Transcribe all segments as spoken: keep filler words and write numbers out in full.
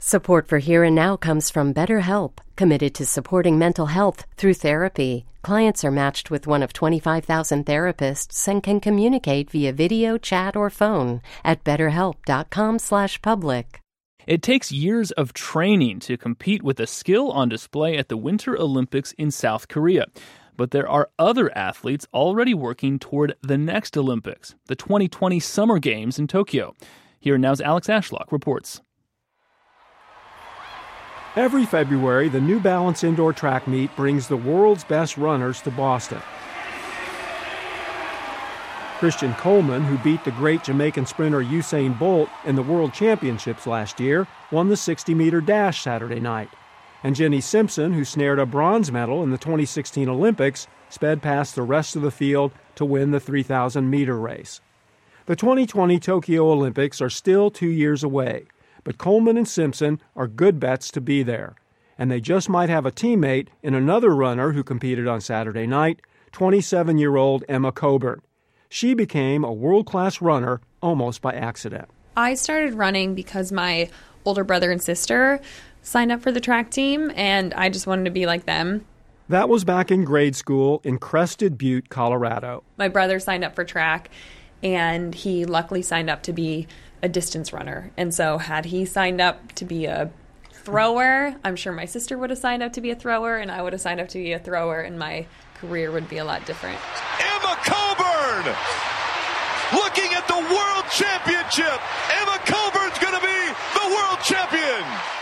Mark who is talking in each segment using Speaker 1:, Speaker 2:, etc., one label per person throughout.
Speaker 1: Support for Here and Now comes from BetterHelp, committed to supporting mental health through therapy. Clients are matched with one of twenty-five thousand therapists and can communicate via video, chat, or phone at betterhelp.com slash public.
Speaker 2: It takes years of training to compete with the skill on display at the Winter Olympics in South Korea. But there are other athletes already working toward the next Olympics, the twenty twenty Summer Games in Tokyo. Here and Now's Alex Ashlock reports.
Speaker 3: Every February, the New Balance indoor track meet brings the world's best runners to Boston. Christian Coleman, who beat the great Jamaican sprinter Usain Bolt in the World Championships last year, won the sixty-meter dash Saturday night. And Jenny Simpson, who snared a bronze medal in the twenty sixteen Olympics, sped past the rest of the field to win the three thousand meter race. The twenty twenty Tokyo Olympics are still two years away, but Coleman and Simpson are good bets to be there. And they just might have a teammate in another runner who competed on Saturday night, twenty-seven-year-old Emma Coburn. She became a world-class runner almost by accident.
Speaker 4: I started running because my older brother and sister signed up for the track team, and I just wanted to be like them.
Speaker 3: That was back in grade school in Crested Butte, Colorado.
Speaker 4: My brother signed up for track, and he luckily signed up to be a distance runner. And so had he signed up to be a thrower, I'm sure my sister would have signed up to be a thrower, and I would have signed up to be a thrower, and my career would be a lot different.
Speaker 5: Emma Coburn! Looking at the World Championship! Emma Coburn's going to be the World Champion!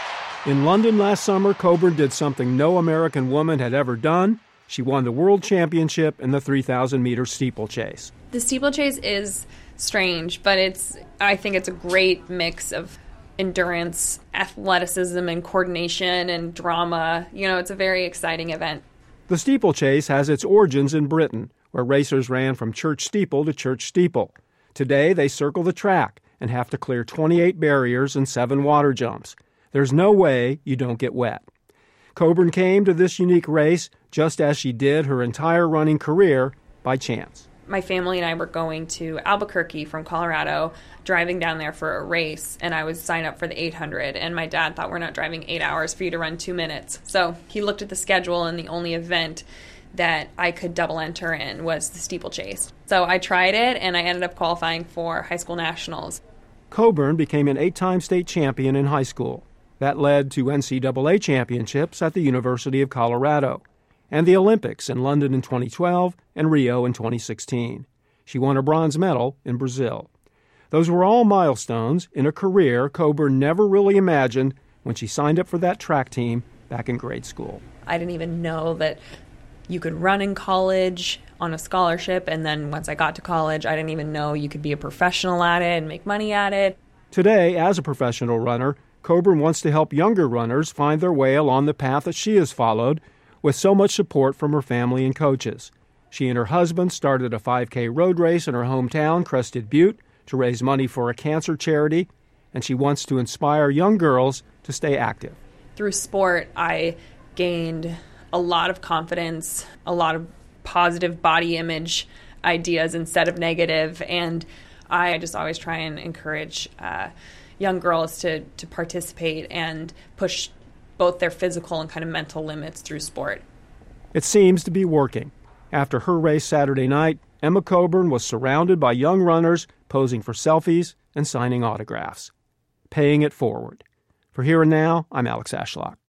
Speaker 3: In London last summer, Coburn did something no American woman had ever done. She won the World Championship in the three thousand meter steeplechase.
Speaker 4: The steeplechase is strange, but it's I think it's a great mix of endurance, athleticism, and coordination and drama. You know, it's a very exciting event.
Speaker 3: The steeplechase has its origins in Britain, where racers ran from church steeple to church steeple. Today, they circle the track and have to clear twenty-eight barriers and seven water jumps. There's no way you don't get wet. Coburn came to this unique race just as she did her entire running career by chance.
Speaker 4: My family and I were going to Albuquerque from Colorado, driving down there for a race, and I was signed up for the eight hundred, and my dad thought, we're not driving eight hours for you to run two minutes. So he looked at the schedule, and the only event that I could double enter in was the steeplechase. So I tried it, and I ended up qualifying for high school nationals.
Speaker 3: Coburn became an eight-time state champion in high school. That led to N C double A championships at the University of Colorado and the Olympics in London in twenty twelve and Rio in twenty sixteen. She won a bronze medal in Brazil. Those were all milestones in a career Coburn never really imagined when she signed up for that track team back in grade school.
Speaker 4: I didn't even know that you could run in college on a scholarship, and then once I got to college, I didn't even know you could be a professional at it and make money at it.
Speaker 3: Today, as a professional runner, Coburn wants to help younger runners find their way along the path that she has followed, with so much support from her family and coaches. She and her husband started a five K road race in her hometown, Crested Butte, to raise money for a cancer charity, and she wants to inspire young girls to stay active.
Speaker 4: Through sport, I gained a lot of confidence, a lot of positive body image ideas instead of negative, and I just always try and encourage uh, young girls to, to participate and push both their physical and kind of mental limits through sport.
Speaker 3: It seems to be working. After her race Saturday night, Emma Coburn was surrounded by young runners posing for selfies and signing autographs. Paying it forward. For Here and Now, I'm Alex Ashlock.